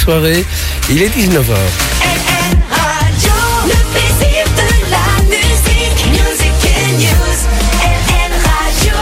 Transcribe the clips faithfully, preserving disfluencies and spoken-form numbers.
soirée. Il est dix-neuf heures. Le plaisir de la musique, music and news, L N Radio.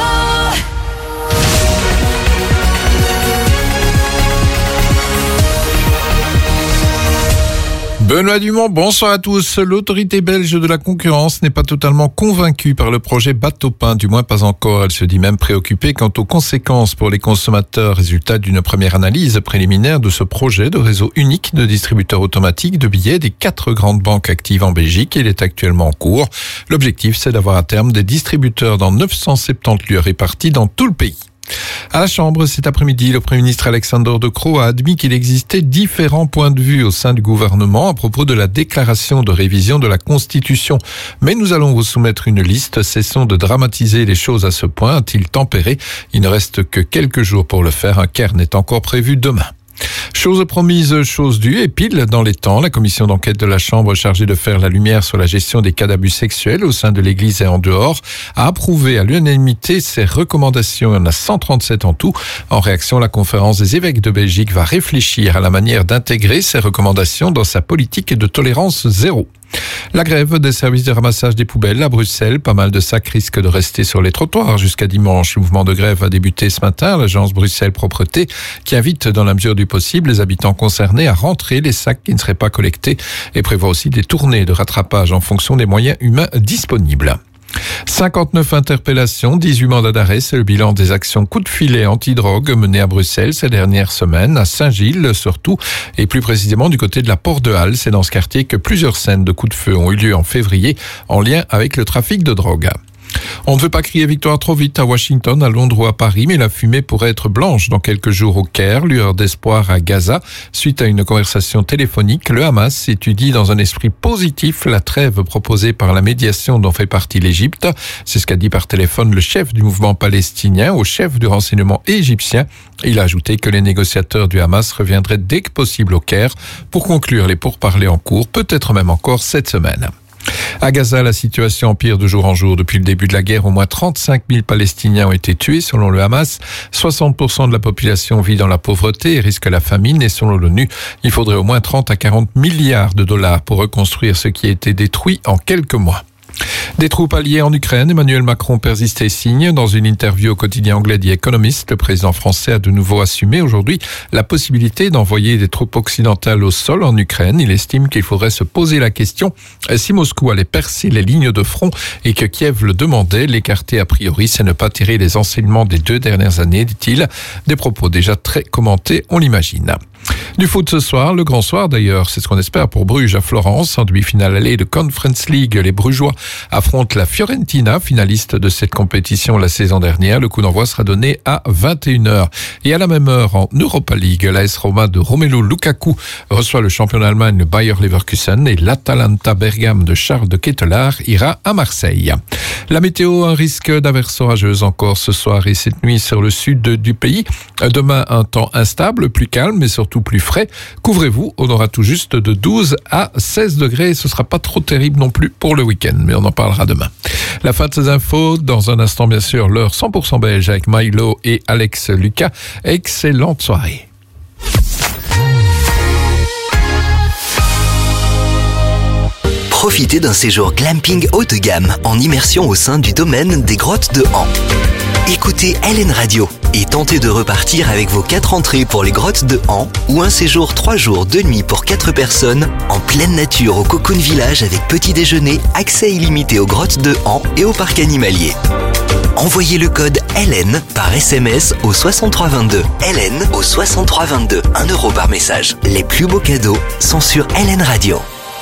Benoît Dumont, bonsoir à tous. L'autorité belge de la concurrence n'est pas totalement convaincue par le projet Bateau-Pain, du moins pas encore. Elle se dit même préoccupée quant aux conséquences pour les consommateurs, résultat d'une première analyse préliminaire de ce projet de réseau unique de distributeurs automatiques de billets des quatre grandes banques actives en Belgique. Il est actuellement en cours. L'objectif, c'est d'avoir à terme des distributeurs dans neuf cent soixante-dix lieux répartis dans tout le pays. À la Chambre, cet après-midi, le Premier ministre Alexander De Croo a admis qu'il existait différents points de vue au sein du gouvernement à propos de la déclaration de révision de la Constitution. Mais nous allons vous soumettre une liste. Cessons de dramatiser les choses à ce point, a-t-il tempéré. Il ne reste que quelques jours pour le faire. Un cairn est encore prévu demain. Chose promise, chose due, et pile dans les temps, la commission d'enquête de la Chambre chargée de faire la lumière sur la gestion des cas d'abus sexuels au sein de l'Église et en dehors a approuvé à l'unanimité ses recommandations. Il y en a cent trente-sept en tout. En réaction, la conférence des évêques de Belgique va réfléchir à la manière d'intégrer ces recommandations dans sa politique de tolérance zéro. La grève des services de ramassage des poubelles à Bruxelles. Pas mal de sacs risquent de rester sur les trottoirs jusqu'à dimanche. Le mouvement de grève a débuté ce matin. L'agence Bruxelles Propreté qui invite dans la mesure du possible les habitants concernés à rentrer les sacs qui ne seraient pas collectés et prévoit aussi des tournées de rattrapage en fonction des moyens humains disponibles. cinquante-neuf interpellations, dix-huit mandats d'arrêt, c'est le bilan des actions coup de filet anti-drogue menées à Bruxelles ces dernières semaines, à Saint-Gilles surtout, et plus précisément du côté de la Porte de Halle. C'est dans ce quartier que plusieurs scènes de coups de feu ont eu lieu en février en lien avec le trafic de drogue. On ne veut pas crier victoire trop vite à Washington, à Londres ou à Paris, mais la fumée pourrait être blanche dans quelques jours au Caire, lueur d'espoir à Gaza. Suite à une conversation téléphonique, le Hamas étudie dans un esprit positif la trêve proposée par la médiation dont fait partie l'Égypte. C'est ce qu'a dit par téléphone le chef du mouvement palestinien au chef du renseignement égyptien. Il a ajouté que les négociateurs du Hamas reviendraient dès que possible au Caire pour conclure les pourparlers en cours, peut-être même encore cette semaine. À Gaza, la situation empire de jour en jour. Depuis le début de la guerre, au moins trente-cinq mille Palestiniens ont été tués selon le Hamas. soixante pour cent de la population vit dans la pauvreté et risque la famine. Et selon l'ONU, il faudrait au moins trente à quarante milliards de dollars pour reconstruire ce qui a été détruit en quelques mois. Des troupes alliées en Ukraine, Emmanuel Macron persiste et signe. Dans une interview au quotidien anglais The Economist, le président français a de nouveau assumé aujourd'hui la possibilité d'envoyer des troupes occidentales au sol en Ukraine. Il estime qu'il faudrait se poser la question si Moscou allait percer les lignes de front et que Kiev le demandait. L'écarter a priori, c'est ne pas tirer les enseignements des deux dernières années, dit-il. Des propos déjà très commentés, on l'imagine. Du foot ce soir, le grand soir d'ailleurs, c'est ce qu'on espère pour Bruges à Florence. En demi-finale allée de Conference League, les Brugeois affrontent la Fiorentina, finaliste de cette compétition la saison dernière. Le coup d'envoi sera donné à vingt et une heures. Et à la même heure, en Europa League, l'A S Roma de Romelu Lukaku reçoit le champion d'Allemagne, le Bayer Leverkusen, et l'Atalanta Bergame de Charles de Ketelaar ira à Marseille. La météo, un risque d'averse orageuse encore ce soir et cette nuit sur le sud du pays. Demain, un temps instable, plus calme, mais surtout plus frais. Couvrez-vous, on aura tout juste de douze à seize degrés. Ce sera pas trop terrible non plus pour le week-end, mais on en parlera demain. La fin de ces infos, dans un instant bien sûr, l'heure cent pour cent belge avec Milo et Alex Lucas. Excellente soirée. Profitez d'un séjour glamping haut de gamme en immersion au sein du domaine des grottes de Han. Écoutez L N Radio et tentez de repartir avec vos quatre entrées pour les grottes de Han ou un séjour trois jours deux nuits pour quatre personnes en pleine nature au Cocoon Village avec petit déjeuner, accès illimité aux grottes de Han et au parc animalier. Envoyez le code L N par S M S au soixante-trois vingt-deux. L N au soixante-trois vingt-deux. un euro par message. Les plus beaux cadeaux sont sur L N Radio.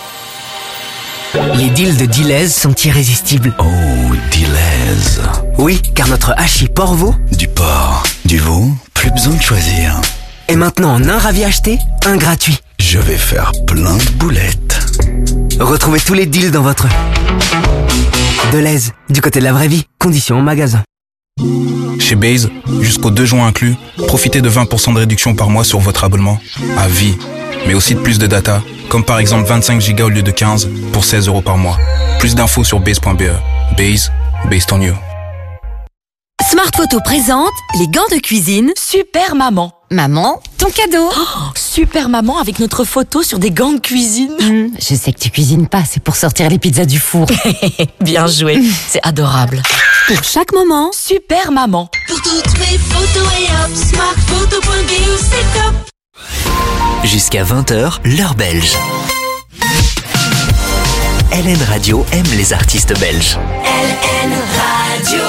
Les deals de Deleuze sont irrésistibles. Oh, Deleuze. Oui, car notre hachis porc-veau. Du porc, du veau, plus besoin de choisir. Et maintenant, en un ravi acheté, un gratuit. Je vais faire plein de boulettes. Retrouvez tous les deals dans votre Deleuze, du côté de la vraie vie. Conditions en magasin. Chez Base, jusqu'au deux juin inclus, profitez de vingt pour cent de réduction par mois sur votre abonnement. À vie. Mais aussi de plus de data, comme par exemple vingt-cinq gigas au lieu de quinze pour seize euros par mois. Plus d'infos sur base point b e. Base, based on you. Smart Photo présente les gants de cuisine Super Maman. Maman, ton cadeau. Oh, Super Maman avec notre photo sur des gants de cuisine. Mmh, je sais que tu cuisines pas, c'est pour sortir les pizzas du four. Bien joué, c'est adorable. Pour chaque moment, Super Maman. Pour toutes mes photos et hop, smartphoto point b e, c'est top. Jusqu'à vingt heures, l'heure belge. L N Radio aime les artistes belges. L N Radio.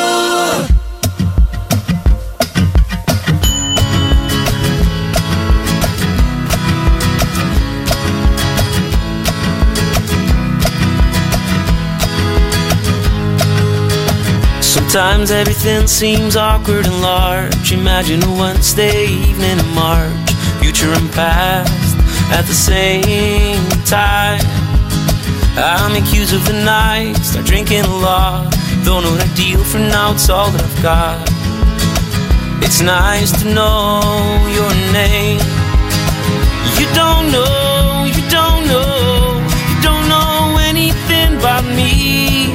Sometimes everything seems awkward and large. Imagine a Wednesday evening in March, future and past at the same time. I make use of the night, start drinking a lot. Don't know the deal for now, it's all that I've got. It's nice to know your name. You don't know, you don't know, you don't know anything about me.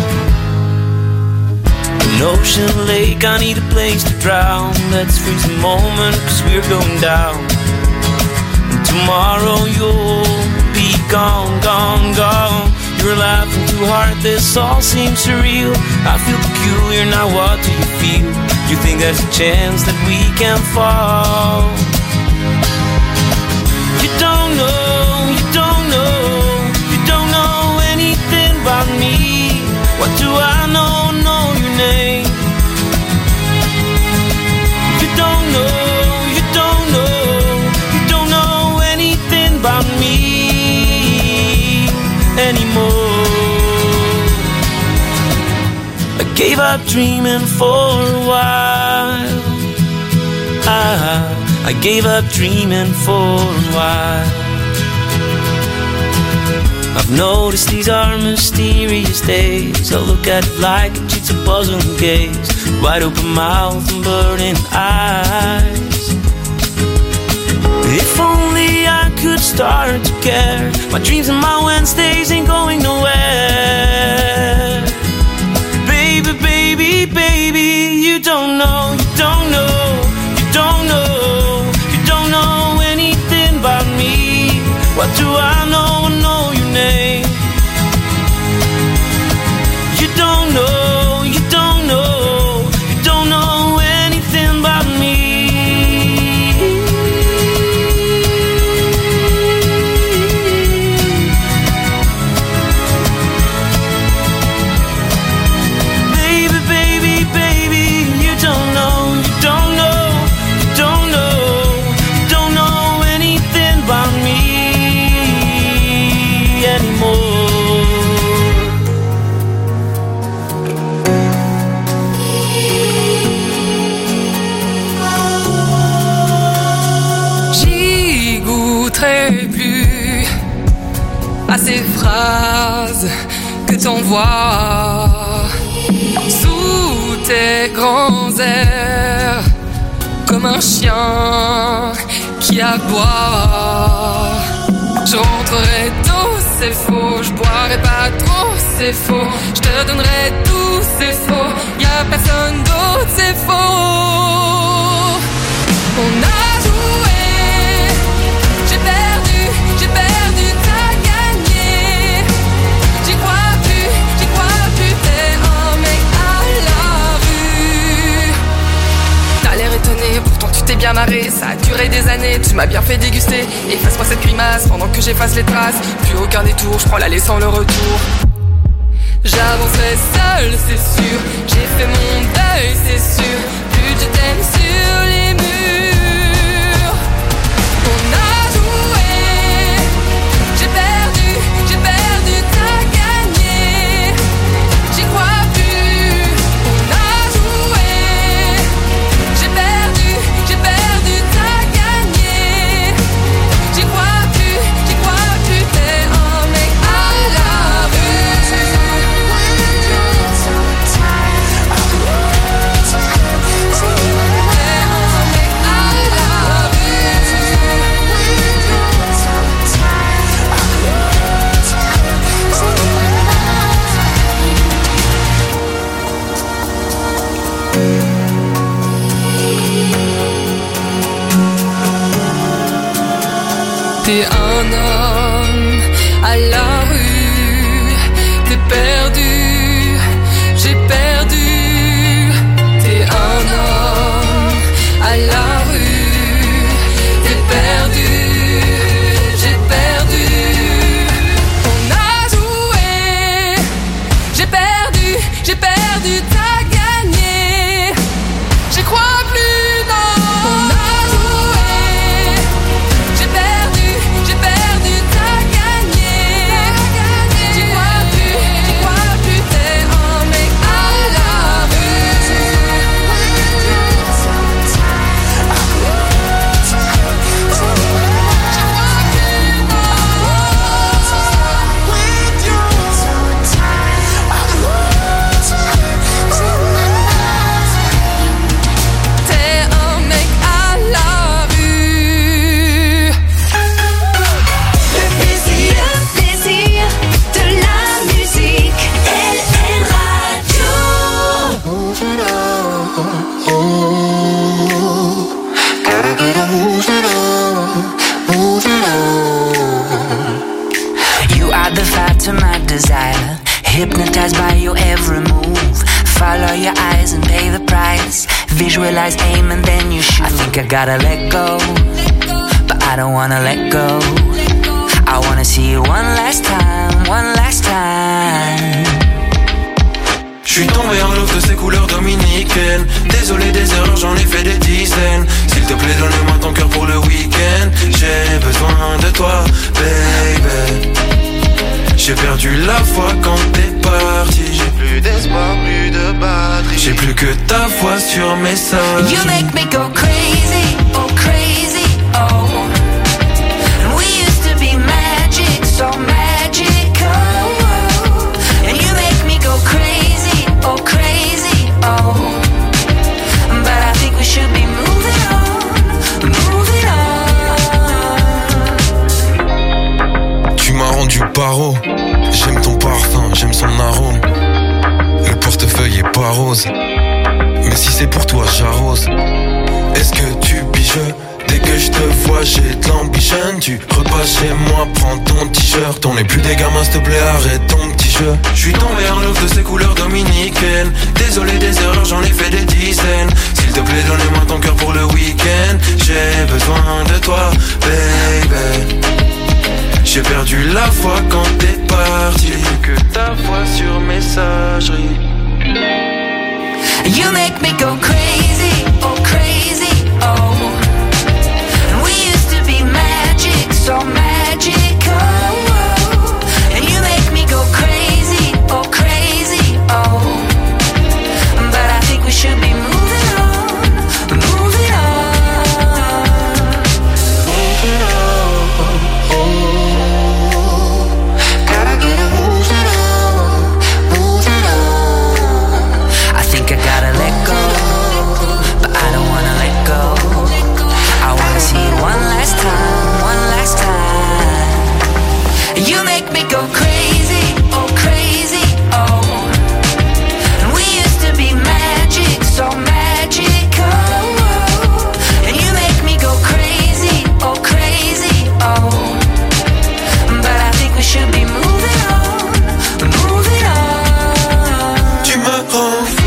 An ocean lake, I need a place to drown. Let's freeze the moment, cause we're going down. And tomorrow you'll be gone, gone, gone. You're laughing too hard, this all seems surreal. I feel peculiar, now what do you feel? You think there's a chance that we can fall? You don't know, you don't know, you don't know anything about me. What do I know, know your name? You don't know, you don't know, you don't know anything about me anymore. I gave up dreaming for a while. I, I gave up dreaming for a while. I've noticed these are mysterious days. I look at it like a jigsaw puzzle and gaze. Wide open mouth and burning eyes. If only I could start to care. My dreams and my Wednesdays ain't going nowhere. Baby, baby, baby, you don't know, you don't know, you don't know, you don't know anything about me. What do I know, know your name? You don't know, you don't know, you don't know anything about me. Baby, baby, baby, you don't know, you don't know, you don't know, you don't know anything about me anymore. J'y goûterai plus à ces phrases que t'envoies sous tes grands airs, comme un chien qui aboie. Je rentrerai tôt, c'est faux, je boirai pas trop, c'est faux, je te donnerai tout, c'est faux, y a personne d'autre, c'est faux. On a joué, j'ai perdu, j'ai perdu, t'as gagné. J'y crois plus, j'y crois plus, t'es un mec à la rue. T'as l'air étonné, pourtant tu t'es bien marré. Ça a duré des années, tu m'as bien fait déguster. Efface-moi cette grimace pendant que j'efface les traces. Plus aucun détour, je prends l'allée sans le retour. J'avancerai seul, c'est sûr. J'ai fait mon deuil, c'est sûr. Plus je t'aime sur les murs. On a joué, j'ai perdu, j'ai perdu, t'as gagné. J'y crois plus. On a joué, j'ai perdu, j'ai perdu, t'as gagné. J'y crois plus, j'y crois plus, t'es un mec à la rue. T'es un T'es un homme à la rue, t'es perdu, j'ai perdu. T'es un homme à la rue, t'es perdu, j'ai perdu. On a joué, j'ai perdu, j'ai perdu, t'as gagné. J'y crois plus, non. On a joué, j'ai perdu, j'ai perdu, t'as gagné. J'y crois plus, j'y crois plus, t'es un mec à la rue. T'es un mec à la rue. Le plaisir, le plaisir de la musique. L N You are the fire to my desire, hypnotized by your every move. Follow your eyes and pay the price. Visualize, aim, and then you shoot. I think I gotta let go, but I don't wanna let go. I wanna see you one last time, one last time. J'suis tombé en love de ces couleurs dominicaines. Désolé des erreurs, j'en ai fait des dizaines. S'il te plaît, donne-moi ton cœur pour le week-end. J'ai besoin de toi, baby. J'ai perdu la foi quand t'es parti. J'ai plus d'espoir, plus de batterie. J'ai plus que ta voix sur message. You make me go crazy, oh crazy, oh. And we used to be magic, so magical. And you make me go crazy, oh crazy, oh. But I think we should be moving on, moving on. Tu m'as rendu paro. J'aime ton parfum, j'aime son arôme. Le portefeuille est pas rose, mais si c'est pour toi j'arrose. Est-ce que tu piges? Dès que je te vois j'ai de l'ambition. Tu repasses chez moi, prends ton t-shirt. On n'est plus des gamins, s'il te plaît, arrête ton petit jeu. J'suis tombé en love de ces couleurs dominicaines. Désolé des erreurs, j'en ai fait des dizaines. S'il te plaît, donne-moi ton cœur pour le week-end. J'ai besoin de toi, baby. J'ai perdu la foi quand t'es parti. J'ai plus que ta voix sur messagerie. You make me go crazy, oh crazy, oh. And we used to be magic, so magical. And you make me go crazy, oh crazy, oh. But I think we should be moving on, moving on. Moving on. Gotta get it moving on, moving on. I think I gotta let go, but I don't wanna let go. I wanna see you one last time, one last time. You make me go crazy, oh crazy, oh. And we used to be magic, so magical. And you make me go crazy, oh crazy, oh. But I think we should be moving on, moving on. Tu me rends fou.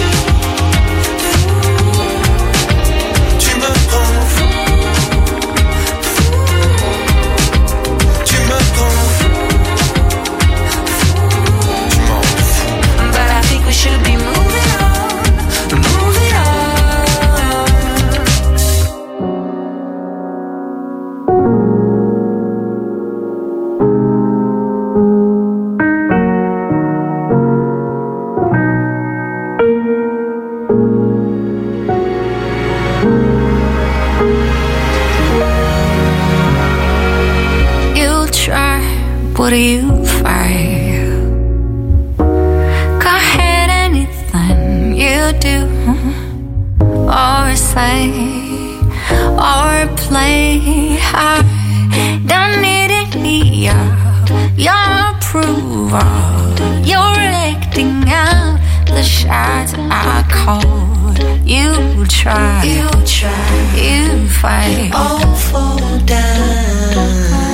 Tu me rends fou. Tu me rends fou. Tu me rends fou. But I think we should be moving on, moving on. You try, what do you find? Go ahead, anything you do, or say, or play. I don't need any of your approval. You're acting out the shots I called. You try, you try, you fight. All fall down.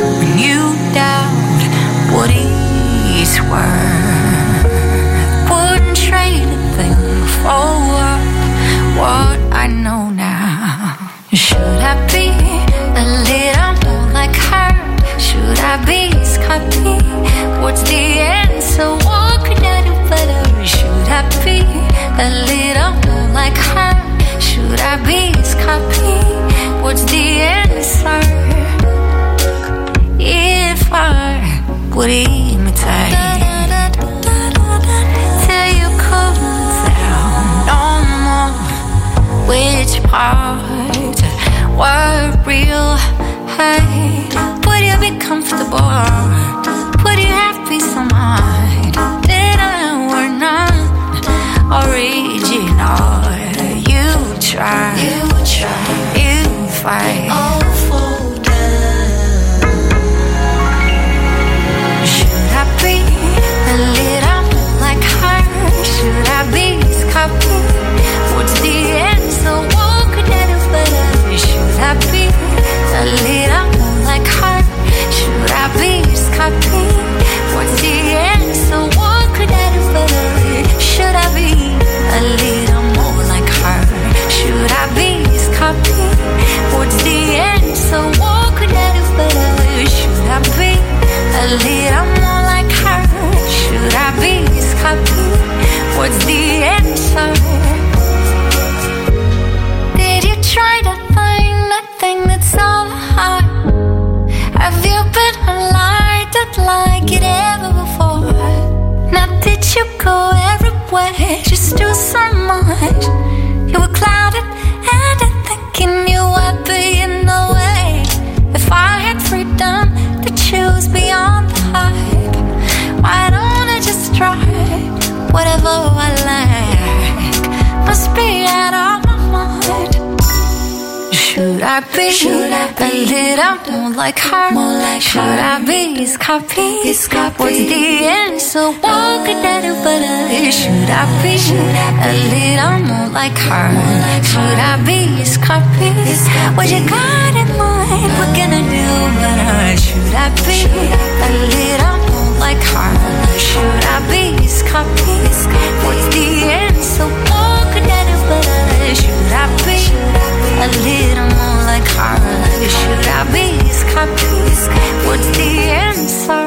we imitate till you couldn't tell no more which parts were real. Hey, would you be comfortable? Would you have peace of mind? Did I were not original? You try, you try, you fight. All fall down. Should I be a little like her? Should I be his copy? What's the answer? What could I do better? Should I be a little like her? Should I be his copy? What's the answer? What could I do better? Should I be a little more like her? Should I be his copy? What's the answer? What could I do better? Should I be a little more like her? Should I be his copy? What's the answer? Did you try to find nothing that's all hard? Have you been alerted like it ever before? Now did you go everywhere just do so much? You were clouded and I'm thinking you would be in the way. If I had freedom to choose beyond the hype, why don't I just try whatever I like? Must be out of my mind. Should I be, should I be a little more like her? More like should her. I be his copy? His copy? What's the answer? What could I do better? Should I be should I a little more like her? More like should her. I be his copy? His copy? What you got in mind? What can I do better? Should I be should I a little more like her? Should I be his copy? His copy? What's the answer? What could I do better? Should I be a little more like her? Should I be his copy? What's the answer?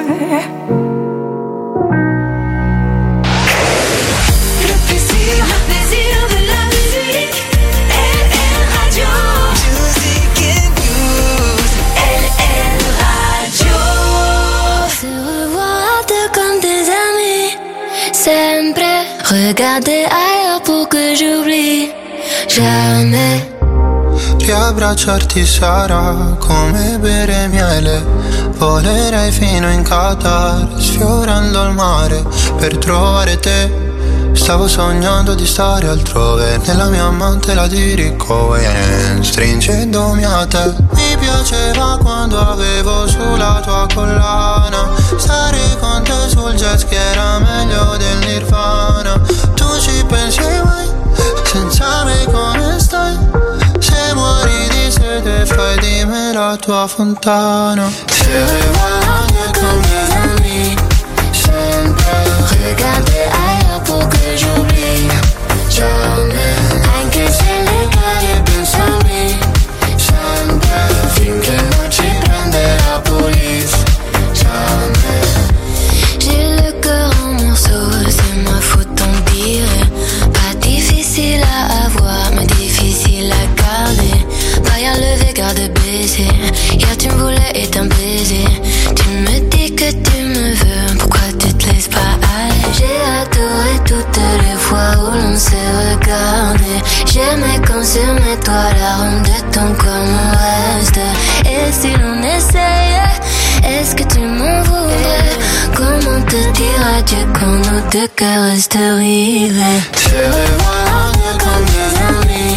Le plaisir, le plaisir de la musique. L L Radio. Music and news. L L Radio. Se revoir deux comme des amis. Sempre regarder ailleurs pour que j'oublie. Jamais. Riabbracciarti sarà come bere miele. Volerei fino in Qatar, sfiorando il mare per trovare te. Stavo sognando di stare altrove, nella mia mantela di Ricohen, stringendomi a te. Mi piaceva quando avevo sulla tua collana, stare con te sul jet ski era meglio del Nirvana. Tu ci pensi mai, senza me come stai? Se muori di sete fai di me la tua fontana. Se regarder comme des amis, sempre regarder ailleurs pour que j'oublie. Jamais, anche se le cade pensami, sempre finché non ci prende la police. Jamais. J'ai le cœur en morceaux, c'est ma faute t'en dire. Pas difficile à avoir, mais difficile à garder. Barrière levée, garde baissée. Hier tu me voulais et t'un baiser. Tu me dis que tu me veux, pourquoi tu te laisses pas aller? J'ai adoré toutes les fois où l'on s'est regardé. J'aimais quand sur mes toits la ronde de ton corps me reste. Et si l'on essayait, est-ce que tu m'en voudrais? Comment te dire adieu quand nos deux cœurs restent rivés? Se regarder comme des amis,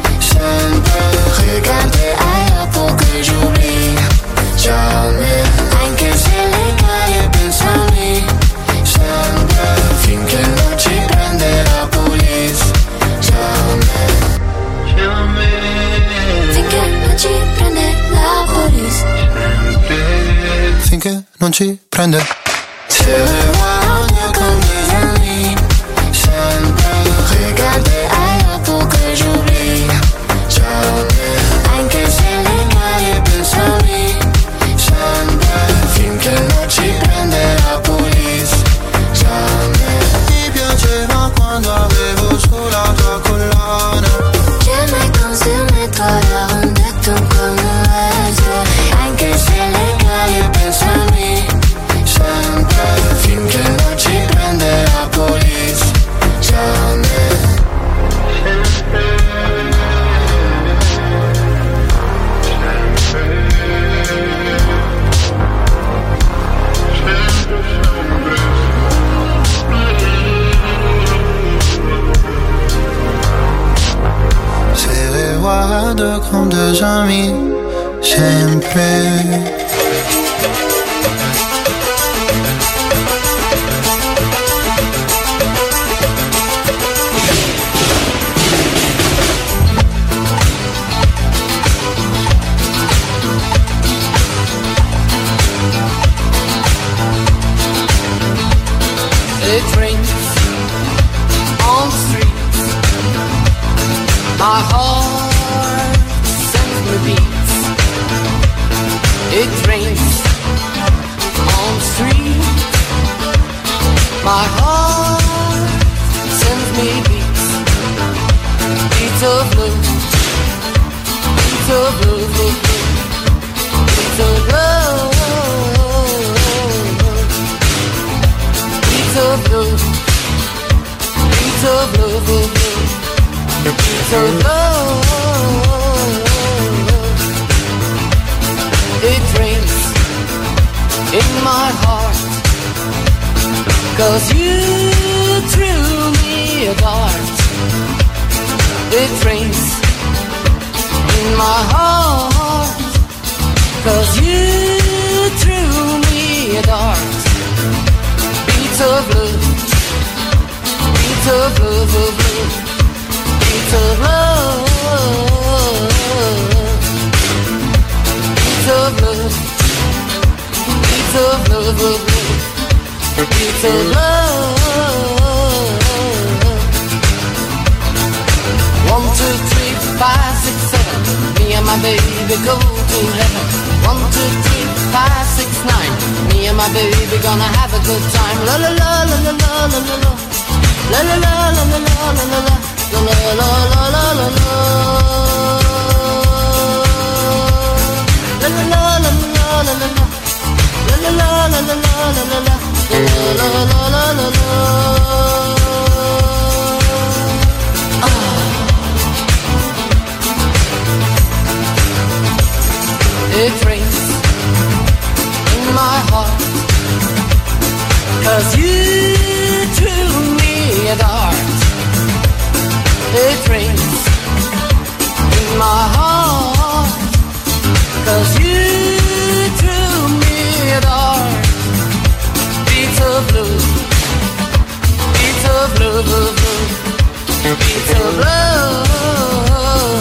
sempre regarder ailleurs pour que j'oublie. Jamais, anche se le cade pensami, sempre finché non ci prende la police. Jamais, jamais, finché non ci prende la police. Finché non ci prende. Se regarder comme des amis, sempre regarder ailleurs pour que j'oublie. Jamais, anche se le cade pensami, sempre finché non ci prende la police. Jamais. Mi piaceva quando avevo sulla tua collana. J'aimais quand sur mes toits la ronde de ton corps me reste. Anche se le cade pensami, sempre scusami sempre. It rains on the streets. My heart sends me beats. It rains on the streets. My heart sends me beats. Beats of love. Beats of love, love, love. Beats of love. Beats of love, beats of love, of love, beats of love. It rains in my heart, 'cause you threw me a dart. It rains in my heart, 'cause you threw me a dart. Beats of love, beats of love, of love, beats of love, beats of love, beats of love, of love, beats of love. One, two, three, five, six, seven. Me and my baby go to heaven. One, two, three, five, six, nine. Me and my baby gonna have a good time. La la la la la la la la la. La la la la la la la la la. La la la la la la la. La la la la la la la la. La la la la la la la la la. La la la la la la. It rains in my heart, 'cause you threw me a dart. It rains in my heart, 'cause you threw me a dart. Beats of love, beats of love, of love, beats of love.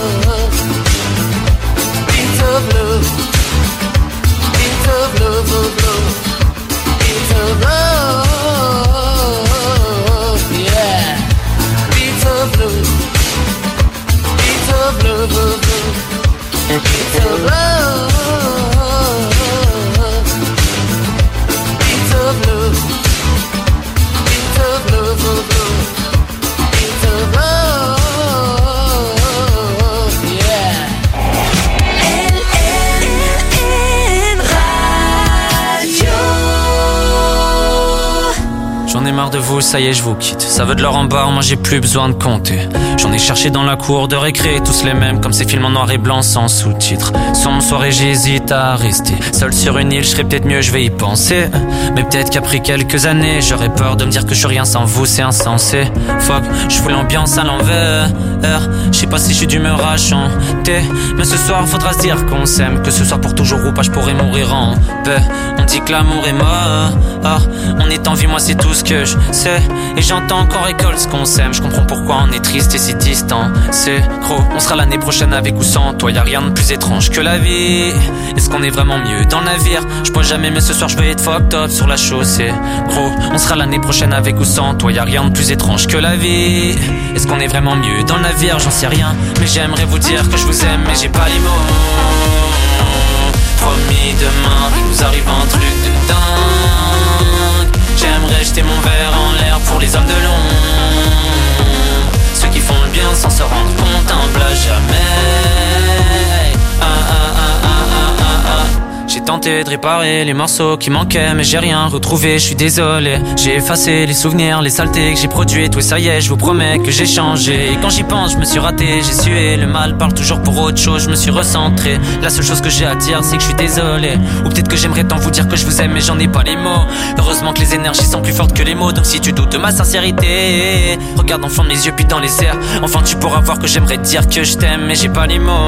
Beats of love, beats of love, of love, beats of love, yeah. Beats of love, beats of love, of love, beats of love, beats of love, beats of love, of love, beats of love, yeah. J'en ai marre de vous, ça y est, je vous quitte. Ça veut de l'or en barre, moi j'ai plus besoin de compter. J'en ai cherché dans la cour de récré, tous les mêmes, comme ces films en noir et blanc sans sous-titres. Sombre soirée, j'hésite à rester seul sur une île, je serais peut-être mieux, je vais y penser. Mais peut-être qu'après quelques années, j'aurais peur de me dire que je suis rien sans vous, c'est insensé. Fuck, je fous l'ambiance à l'envers. Je sais pas si je suis d'humeur à chanter, mais ce soir faudra se dire qu'on s'aime, que ce soir pour toujours ou pas, je pourrais mourir en paix. On dit que l'amour est mort, on est en vie, moi c'est tout ce que je sais. Et j'entends encore école ce qu'on s'aime, je comprends pourquoi on est triste et si distant. C'est gros, on sera l'année prochaine avec ou sans toi, y'a rien de plus étrange que la vie. Est-ce qu'on est vraiment mieux dans le navire? Je bois jamais mais ce soir je vais être fucked up sur la chaussée. Gros, on sera l'année prochaine avec ou sans toi, y'a rien de plus étrange que la vie. Est-ce qu'on est vraiment mieux dans le navire? J'en sais rien, mais j'aimerais vous dire que je vous aime, mais j'ai pas les mots. Promis demain, il nous arrive un truc de dingue. J'aimerais jeter mon verre en l'air pour les hommes de l'ombre, ceux qui font le bien sans se rendre compte, humble à jamais. Ah ah ah ah ah ah ah. J'ai tenté de réparer les morceaux qui manquaient, mais j'ai rien retrouvé, je suis désolé. J'ai effacé les souvenirs, les saletés que j'ai produites. Oui, ça y est, je vous promets que j'ai changé. Et quand j'y pense, je me suis raté, j'ai sué. Le mal parle toujours pour autre chose, je me suis recentré. La seule chose que j'ai à dire, c'est que je suis désolé. Ou peut-être que j'aimerais tant vous dire que je vous aime, mais j'en ai pas les mots. Heureusement que les énergies sont plus fortes que les mots. Donc si tu doutes de ma sincérité, regarde en fond de mes yeux puis dans les airs. Enfin tu pourras voir que j'aimerais dire que je t'aime, mais j'ai pas les mots.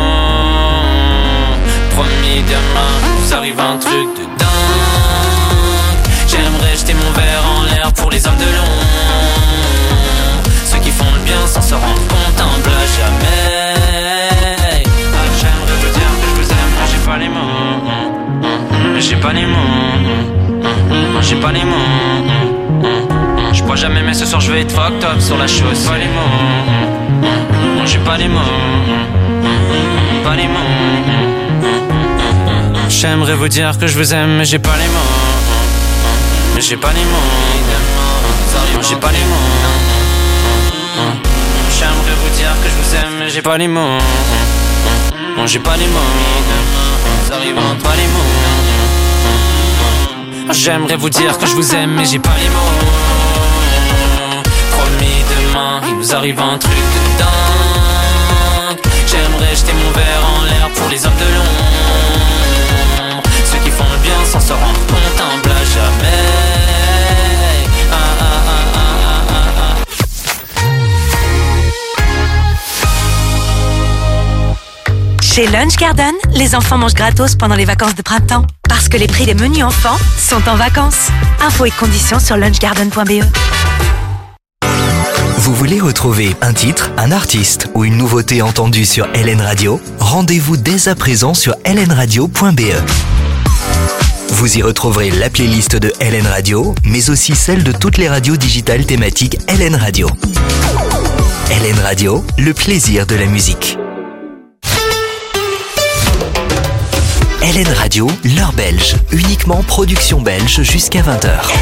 Promis, demain nous arrive un truc de dingue. J'aimerais jeter mon verre en l'air pour les hommes de l'ombre. Ceux qui font le bien sans se rendre compte, humble à jamais. Ah, j'aimerais vous dire que je vous aime, mais j'ai pas les mots. Mais j'ai pas les mots. J'ai pas les mots. Je crois jamais, mais ce soir je vais être fucked up sur la chose. Pas les mots. J'ai pas les mots. Pas les mots. J'aimerais vous dire que je vous aime, mais j'ai pas les mots. Mais j'ai pas les mots. J'ai pas les mots. J'aimerais vous dire que je vous aime, mais j'ai pas les mots. J'ai pas les mots. Pas les mots. J'aimerais vous dire que je vous aime, mais j'ai pas les mots. Promis, demain, il nous arrive un truc de dingue. J'aimerais jeter mon verre en l'air pour les hommes de l'ombre. Ceux qui font le bien sans se rendre compte, humble à jamais. Ah, ah, ah, ah, ah, ah. Chez Lunch Garden, les enfants mangent gratos pendant les vacances de printemps. Parce que les prix des menus enfants sont en vacances. Infos et conditions sur lunch garden point b e. Vous voulez retrouver un titre, un artiste ou une nouveauté entendue sur L N Radio? Rendez-vous dès à présent sur l n radio point b e. Vous y retrouverez la playlist de L N Radio, mais aussi celle de toutes les radios digitales thématiques L N Radio. L N Radio, le plaisir de la musique. L N Radio, l'heure belge, uniquement production belge jusqu'à vingt heures.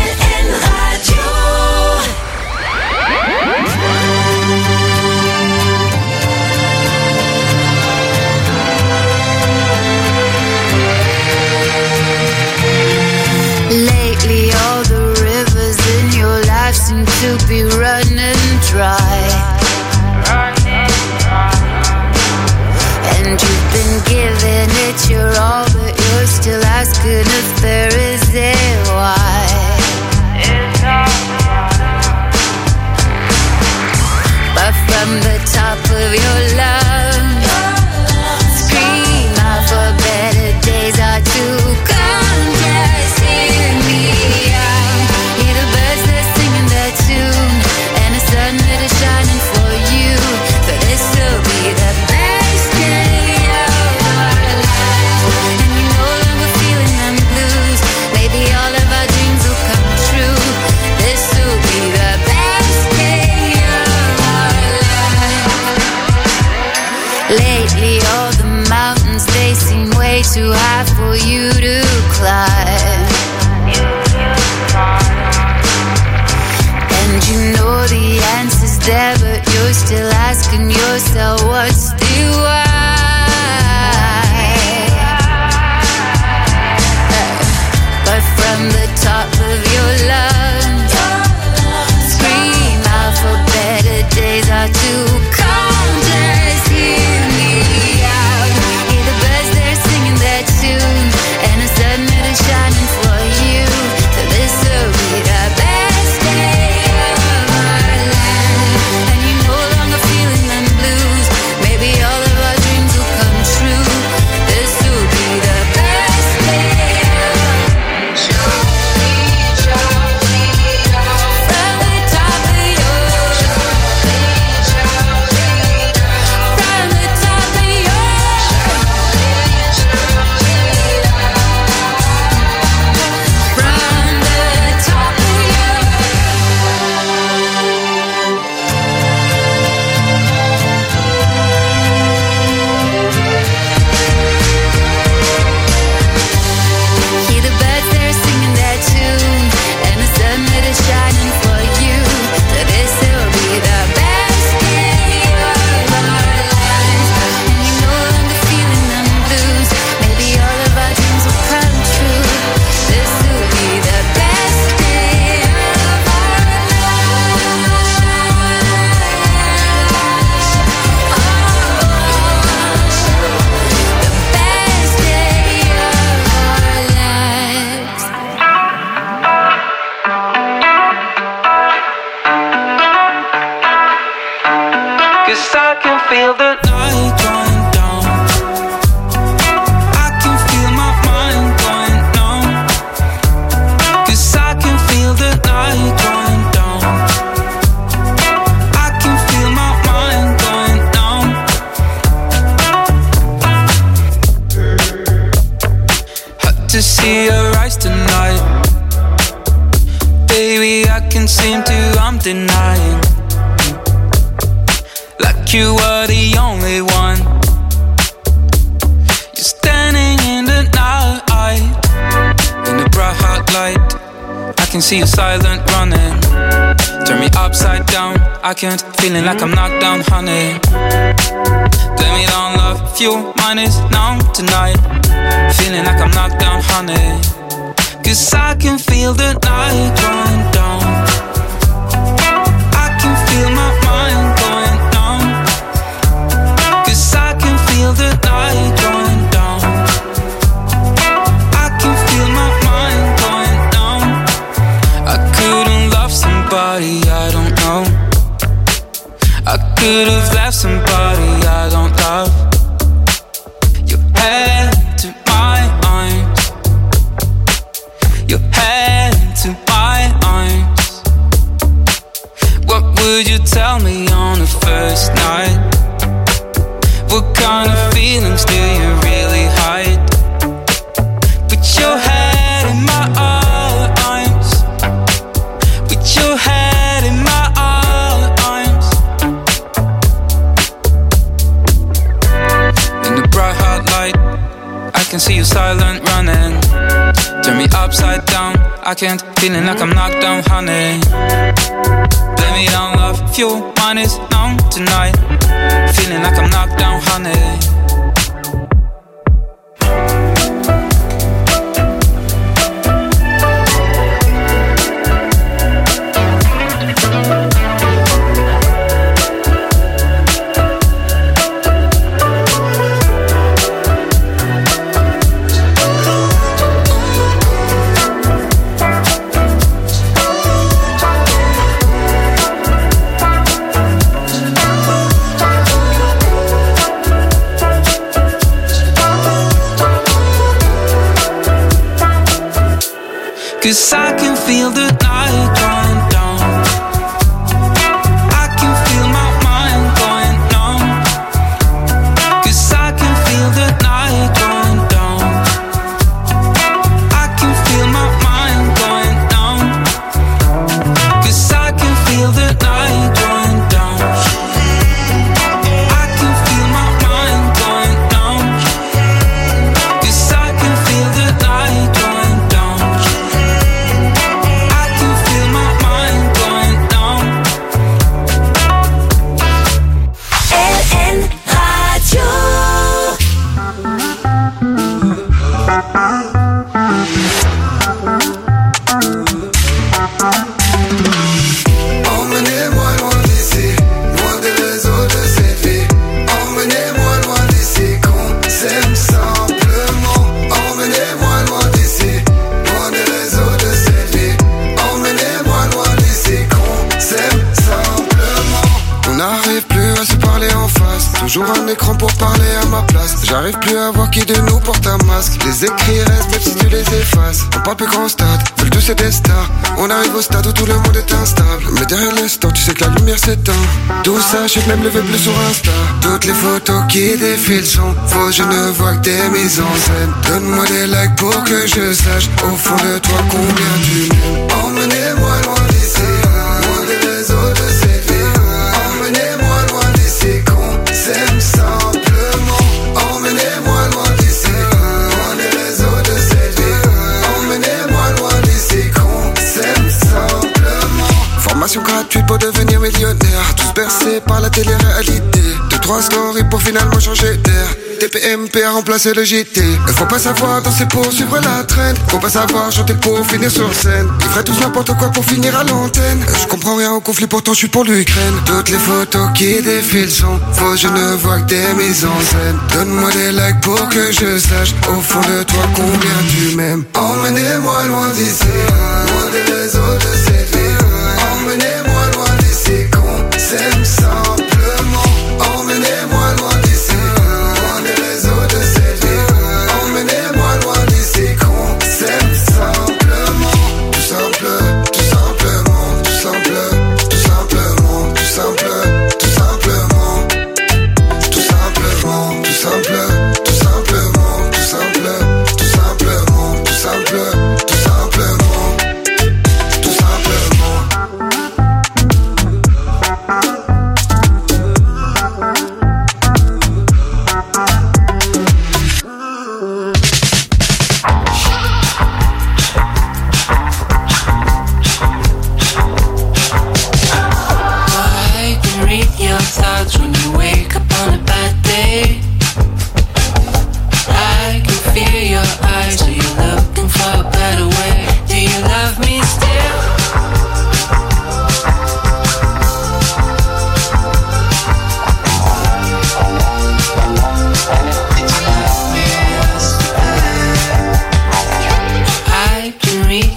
Lately all the rivers in your life seem to be running dry. And you've been giving it your all, but you're still asking if there is a why. But from the top of your lungs, scream out for better days are to come. Just hear me out. Hear the birds, they're singing their tune, and the sun that is shining for you. So this will be the best day of our lives. And you're no longer feeling them blues. Maybe all of our dreams will come true. This will be the best day of our lives. Lately all the mountains, they seem way too high for you to climb. And you know the answer's there, but you're still asking yourself what's the why. But from the top of your lungs, scream out for better days are to come. Just hear me out. Hear the birds, they're singing their tune, and the sun that is shining for you. So this will be the best day of our life. And you're no longer feeling them blues. to see her rise tonight. Baby, I can't seem to, I'm denying. Like you were the only one. You're standing in the night, in the bright hot light. I can see you silent running. Turn me upside down, I can't, feeling like I'm knocked down, honey. Blame it on love, fuel, mine is now tonight. Feeling like I'm knocked down, honey. Cause I can feel the night going down. I can feel my mind going down. Cause I can feel the night going down. I can feel my mind going down. I couldn't love somebody I don't know. I could've left somebody I don't love. Your head to my arms. Your head to my arms. What would you tell me on the first night? What kind of feelings do you really hide? Put your head in my arms. Put your head in my arms. In the bright hot light, I can see you silent running. Turn me upside down, I can't, feeling like I'm knocked down, honey. Blame it on love, fuel, mine is now tonight. Feeling like I'm knocked down, honey. Cause I can feel the night going down. I can feel my mind going numb. Cause I can feel the night going down. I can feel my mind going numb. Cause I can feel the night going down. I can feel my mind going numb. Cause I can feel the night going down. Emmenez-moi loin d'ici, loin des réseaux de cette vie. Emmenez-moi loin d'ici, qu'on s'aime simplement. Emmenez-moi loin d'ici, loin des réseaux de cette vie. Emmenez-moi loin d'ici, qu'on s'aime simplement. On n'arrive plus à se parler en face. Toujours un écran pour parler à ma place. J'arrive plus à voir qui de nous porte un masque. Les écrits restent même si tu les effaces. On parle plus grand stade, veulent tous être des stars. On arrive au stade où tout le monde est instable. Mais derrière les stores, tu sais que la lumière s'éteint. Tout ça, je même levé plus sur Insta. Toutes les photos qui défilent sont fausses. Je ne vois que des mises en scène. Donne-moi des likes pour que je sache au fond de toi combien tu m'aimes. Emmenez-moi loin d'ici, loin des réseaux de cette vie. Emmenez-moi loin d'ici, qu'on s'aime simplement. Emmenez-moi loin d'ici, loin des réseaux de cette vie. Emmenez-moi loin d'ici, qu'on s'aime simplement. Formation gratuite pour devenir millionnaire. Tous bercés par la télé-réalité. Deux, trois stories pour finalement changer d'air. T P M P a remplacé le J T. Faut pas savoir danser pour suivre la traîne. Faut pas savoir chanter pour finir sur scène. Ils feraient tous n'importe quoi pour finir à l'antenne. Je comprends rien au conflit, pourtant je suis pour l'Ukraine. Toutes les photos qui défilent sont fausses. Je ne vois que des mises en scène. Donne-moi des likes pour que je sache au fond de toi combien tu m'aimes. Emmenez-moi loin d'ici, loin des réseaux de cette vie. Emmenez-moi loin d'ici, qu'on s'aime simplement. Emmenez-moi loin d'ici, loin des réseaux de cette vie. Emmenez-moi loin d'ici, qu'on s'aime simplement. Tout simple, tout simplement, tout simple, tout simplement, tout simple, tout simplement, tout simplement, tout simple, tout simplement, tout simple, tout simplement, tout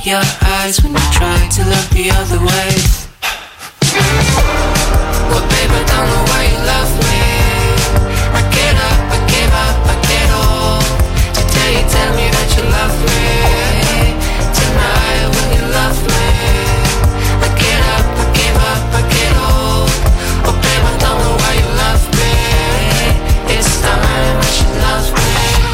your eyes when you try to look the other way. Well, babe, I don't know why you love me. I get up, I give up, I get all. Today you tell me that you love me. Tonight will you love me? I get up, I give up, I get all. Oh, babe, I don't know why you love me. It's time I should love me.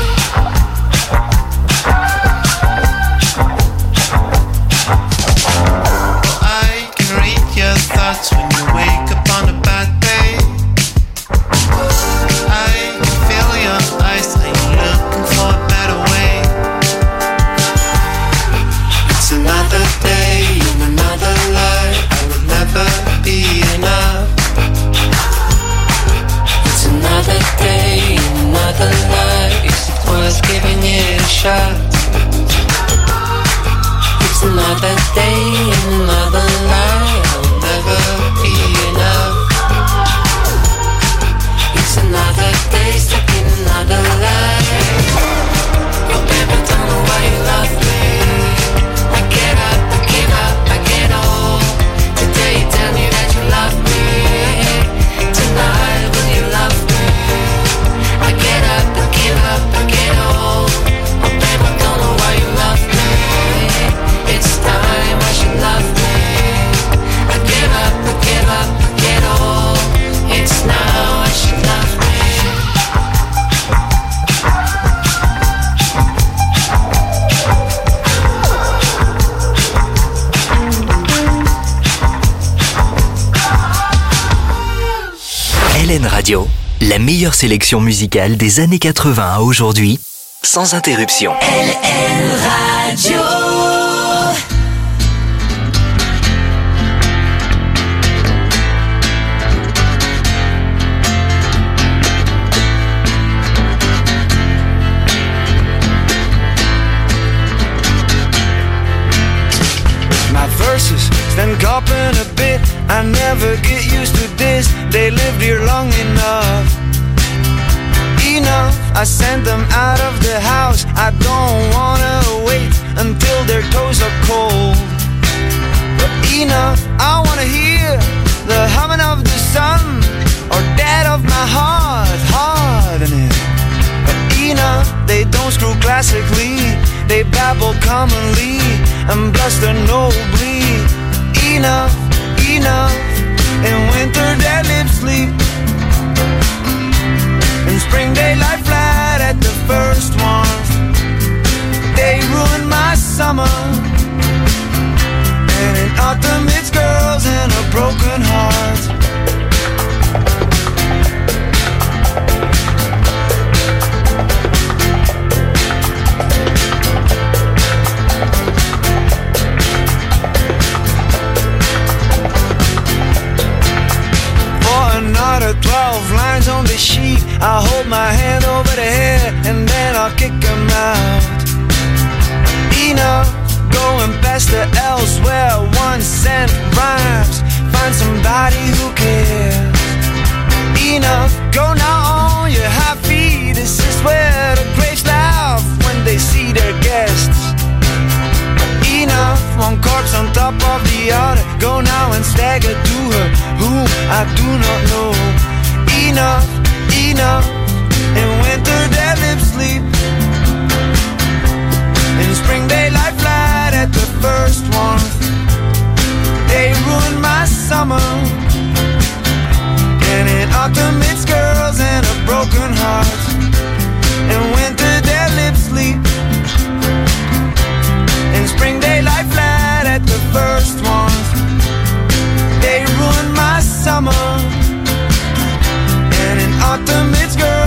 Thoughts when you wake up on a bad day. I can feel your eyes. Are you looking for a better way? It's another day in another life. I will never be enough. It's another day in another life. Is it worth giving it a shot? It's another day in another life. Never be enough. It's another day stuck in another life. Oh, baby, I don't know why you love me. I get up, I give up, I get all. Today you tell me that you love me. Tonight will you love me? I get up, I give up, I get all. Oh, baby, I don't know why you love me. It's time I should love me. I give up, I give up, I get all. It's now I should love me. L N Radio, la meilleure sélection musicale des années quatre-vingts à aujourd'hui, sans interruption. L N Radio. Then copping a bit, I never get used to this. They lived here long enough. Enough, I sent them out of the house. I don't wanna wait until their toes are cold. But enough, I wanna hear the humming of the sun, or that of my heart, hardening. But enough, they don't screw classically. They babble commonly and bluster nobly. Enough, enough. In winter their lips sleep. In spring they lie flat at the first warmth. They ruin my summer. And in autumn it's girls and a broken heart. Another twelve lines on the sheet. I'll hold my hand over the head and then I'll kick them out. Enough, going past the elsewhere. One cent rhymes, find somebody who cares. Enough, go now on your high feet. This is where the graves laugh when they see their guests. Enough, one corpse on top of the other. Go now and stagger to her whom I do not know. Enough, enough. In winter their lips sleep. In spring they lie flat at the first warmth. They ruin my summer. And in autumn it's girls and a broken heart. In winter their lips sleep. In spring they lie flat at the first warmth. They ruin my summer. And in autumn it's girls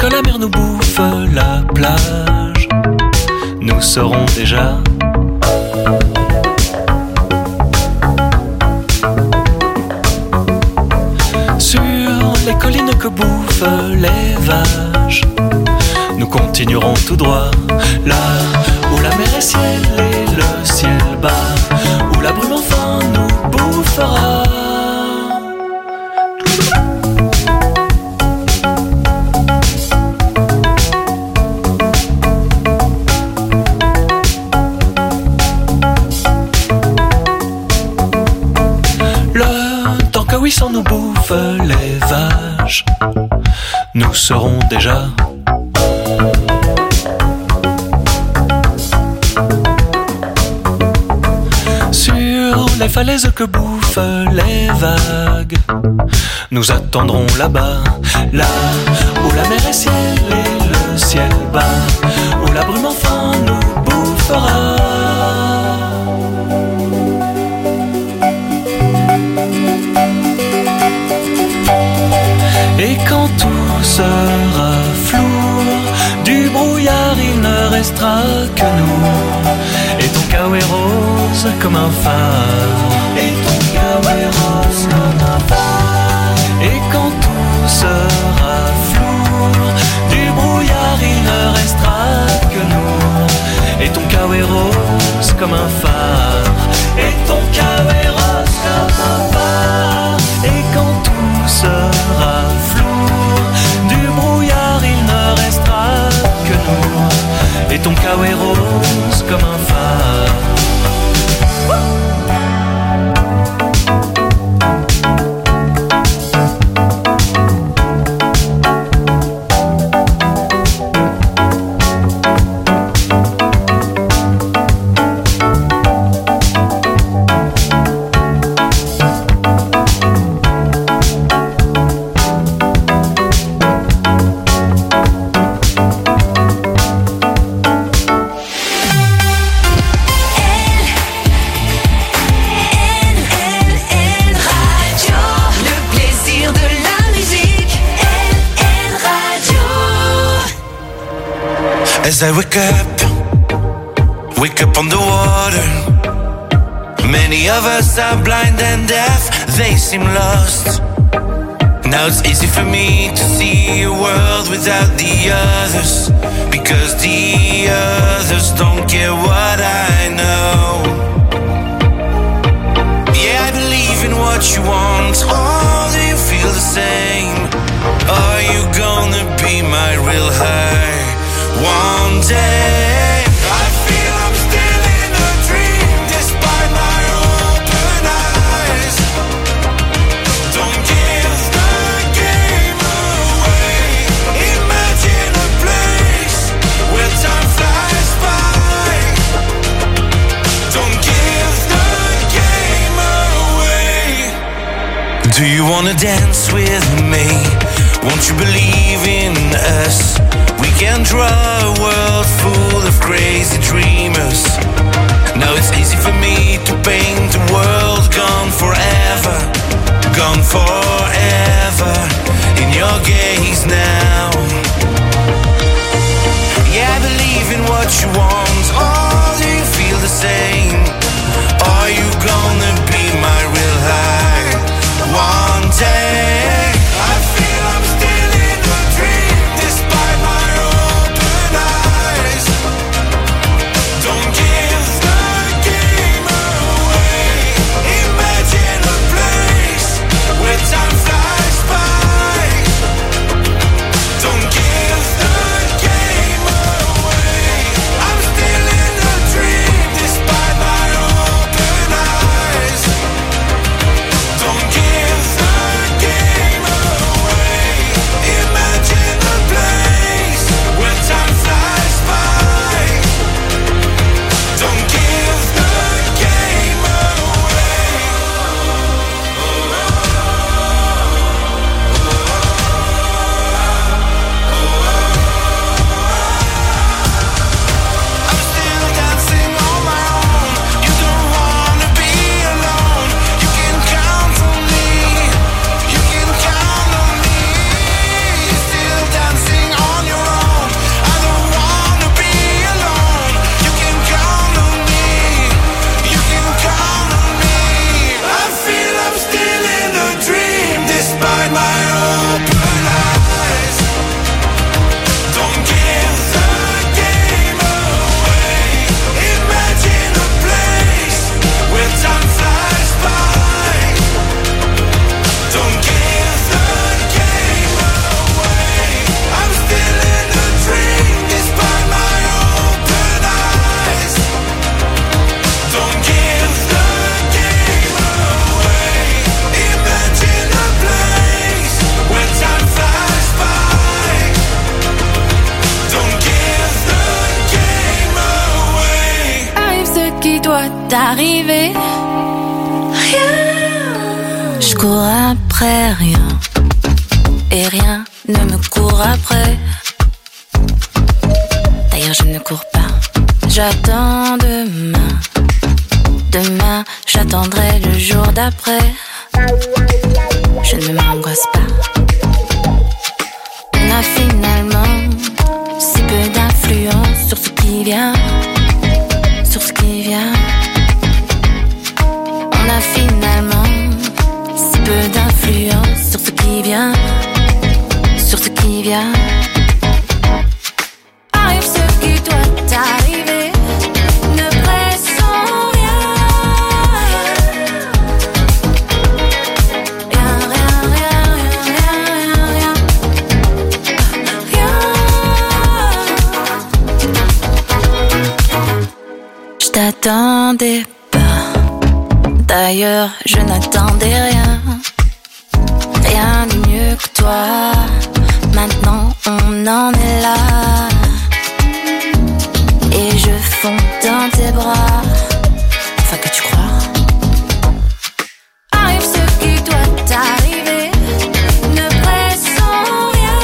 que la mer nous bouffe la plage, nous serons déjà. Sur les collines que bouffent les vaches, nous continuerons tout droit, là où la mer est ciel et le ciel bas, où la brume enfin nous bouffera. Le temps que oui sans nous bouffe les vaches, nous serons déjà. Sur les falaises que bouffent les vagues, nous attendrons là-bas, là où la mer est ciel et le ciel bas, où la brume enfin nous bouffera. Et quand tout sera flou, du brouillard il ne restera que nous. Et ton chaos est rose comme un phare. Et ton chaos est rose comme un phare. Et quand tout sera flou, du brouillard il ne restera que nous. Et ton chaos est rose comme un phare. Et ton chaos est rose comme un phare. Et quand tout sera flou, du brouillard il ne restera que nous. Et ton chaos est rose comme un phare. As I wake up, wake up on the water. Many of us are blind and deaf, they seem lost. Now it's easy for me to see a world without the others, because the others don't care what I know. Yeah, I believe in what you want. Oh, do you feel the same? Are you gonna be my real high? One day I feel I'm still in a dream, despite my open eyes. Don't give the game away. Imagine a place where time flies by. Don't give the game away. Do you wanna dance with me? Won't you believe in us? We can draw a world full of crazy dreamers. Now it's easy for me to paint a world gone forever, gone forever, in your gaze now. Yeah, I believe in what you want. Oh, do you feel the same? Are you gonna be my real high? One day I feel I'm still in a dream, despite my open eyes. Don't give the game away. Imagine a place where time flies by. arriver? Rien. Je cours après rien. Et rien ne me court après. D'ailleurs je ne cours pas. J'attends demain. Demain j'attendrai le jour d'après. Je ne m'angoisse pas. On a finalement si peu d'influence sur ce qui vient. Sur ce qui vient. On a finalement si peu d'influence sur ce qui vient. Sur ce qui vient. Arrive ce qui doit t'arriver. Ne pressons rien. Rien, rien, rien, rien, rien, rien, rien. Je t'attendais pas. D'ailleurs, je n'attendais rien. Rien de mieux que toi. Maintenant on en est là. Et je fonds dans tes bras. Enfin que tu crois. Arrive ce qui doit t'arriver. Ne pressons rien.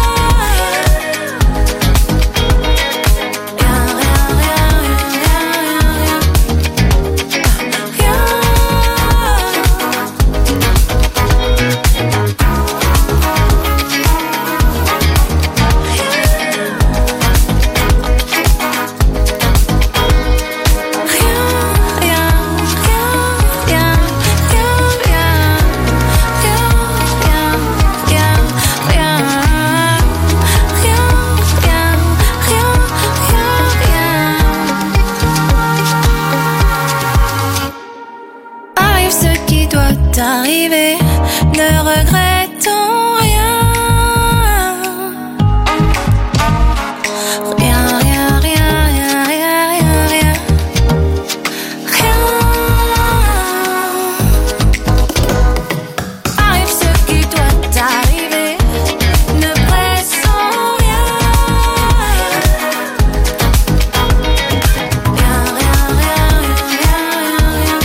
Rien, rien, rien, rien, rien, rien, arrive ce qui doit t'arriver. Ne regrettons rien. Rien, rien, rien, rien, rien, rien, rien. Rien. Arrive ce qui doit t'arriver. Ne pressons rien. Rien, rien, rien, rien, rien, rien.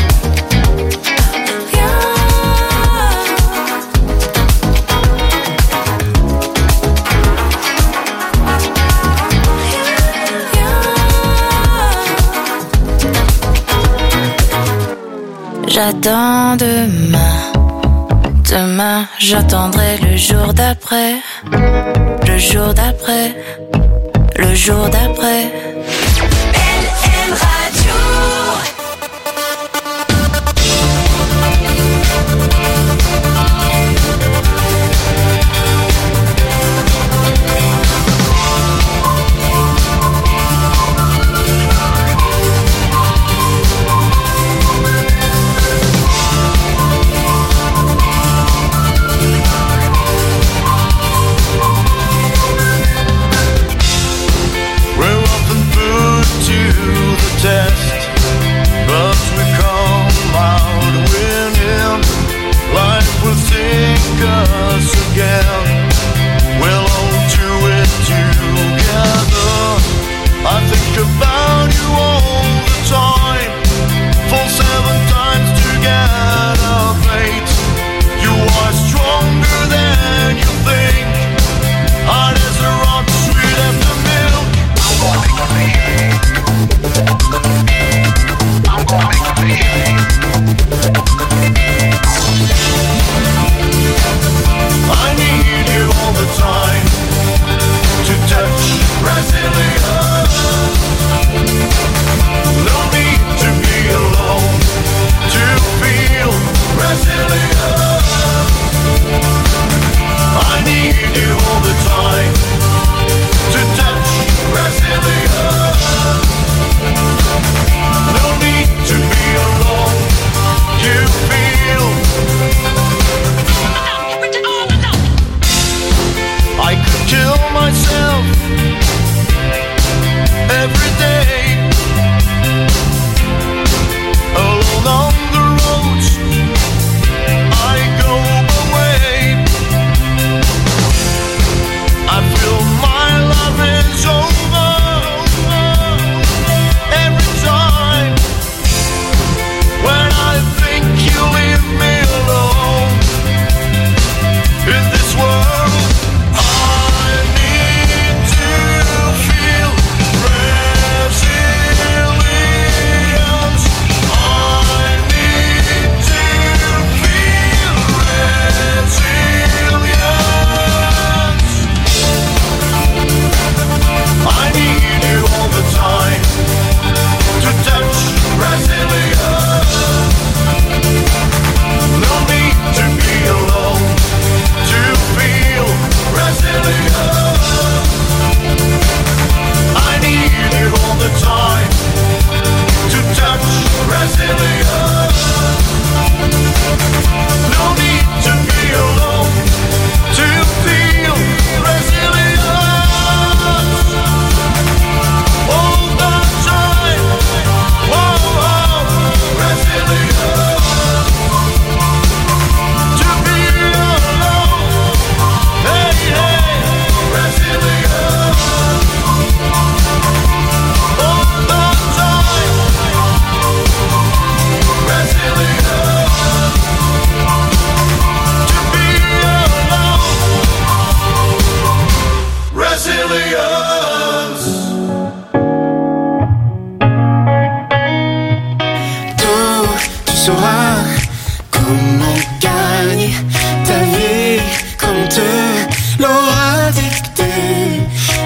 J'attends demain. Demain, j'attendrai le jour d'après. Le jour d'après. Le jour d'après. L M Radio. We're walking through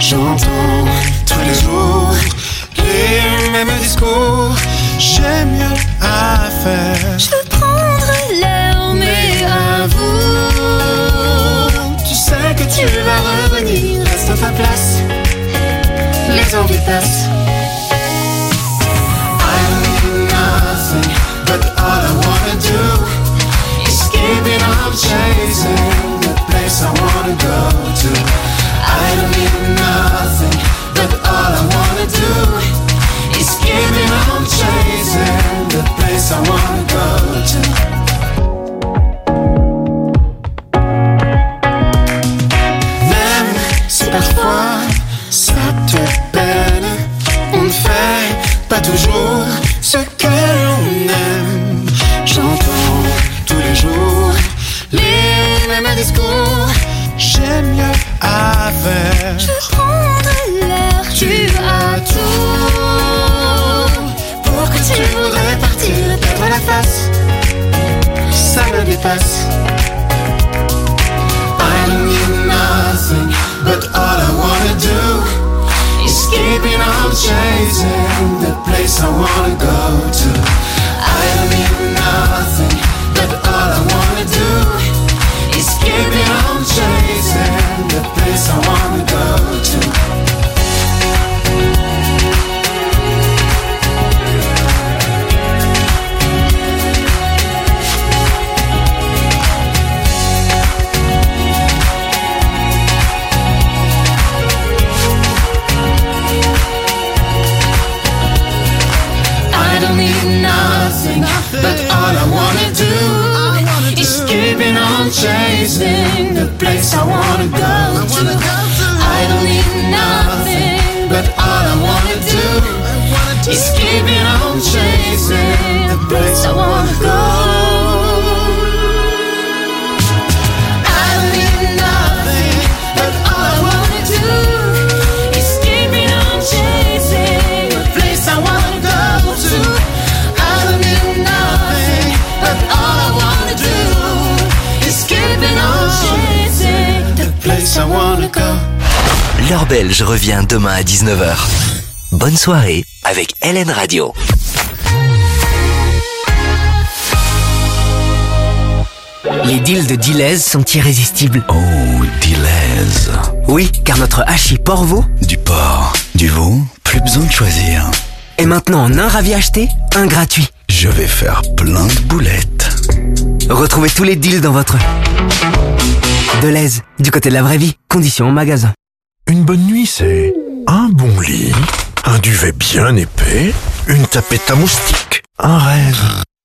J'entends tous les jours les mêmes discours. J'ai mieux à faire. Je prendrai l'air, mais à vous. Tu sais que tu vas revenir. Reste à ta place. Les envies passent. I don't need nothing, but all I wanna do is keeping on chasing the place I wanna go to. I don't need nothing, but all I wanna do is keeping on chasing the place I wanna go to. Même si parfois ça te peine, on ne fait pas toujours ce que l'on aime. J'entends tous les jours les mêmes discours. J'ai mieux à faire. Je prendrai l'air, Tu as tout pour que tu voudrais partir et perdre la face. Ça me dépasse. I don't need nothing, but all I wanna do is keeping on chasing the place I wanna go to. I don't need nothing, but all I wanna do is keeping on chasing the place I wanna go to. I don't need nothing, but all I wanna do is keeping on chasing the place I wanna go to. I don't need nothing, but all I wanna do is keeping on chasing the place I wanna go. I don't need nothing, but all I wanna do is keeping on chasing the place I wanna go to. I don't need nothing, but all I wanna do is keeping on chasing the place I wanna go. L'heure belge revient demain à dix-neuf heures. Bonne soirée avec L N Radio. Les deals de Deleuze sont irrésistibles. Oh, Deleuze. Oui, car notre hachis Porvo Du porc, du veau, plus besoin de choisir. est maintenant en un ravi acheté, un gratuit. Je vais faire plein de boulettes. Retrouvez tous les deals dans votre Deleuze, du côté de la vraie vie. Conditions en magasin. Une bonne nuit, c'est un bon lit, un duvet bien épais, une tapette à moustiques, un rêve.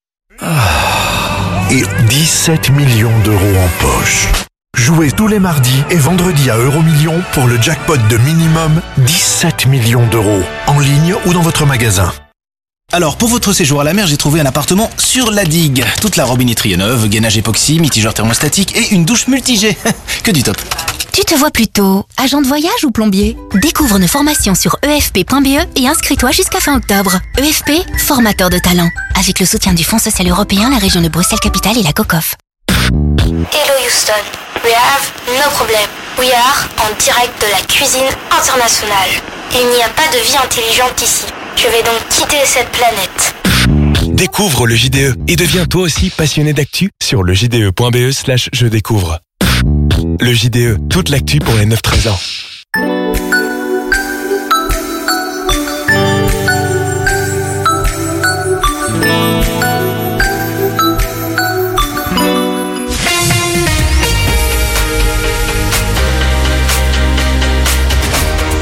Ah. Et dix-sept millions d'euros en poche. Jouez tous les mardis et vendredis à Euromillions pour le jackpot de minimum dix-sept millions d'euros, en ligne ou dans votre magasin. Alors, pour votre séjour à la mer, j'ai trouvé un appartement sur la digue. Toute la robinetterie est neuve, gainage époxy, mitigeur thermostatique et une douche multi-jet. Que du top. Tu te vois plutôt agent de voyage ou plombier? Découvre nos formations sur E F P point B E et inscris-toi jusqu'à fin octobre. E F P, formateur de talent. Avec le soutien du Fonds social européen, la région de Bruxelles-Capitale et la COCOF. Hello Houston, we have no problem. We are en direct de la cuisine internationale. Il n'y a pas de vie intelligente ici. Je vais donc quitter cette planète. Découvre le J D E et deviens toi aussi passionné d'actu sur le j d e point b e slash je découvre. Le J D E, toute l'actu pour les neuf treize ans.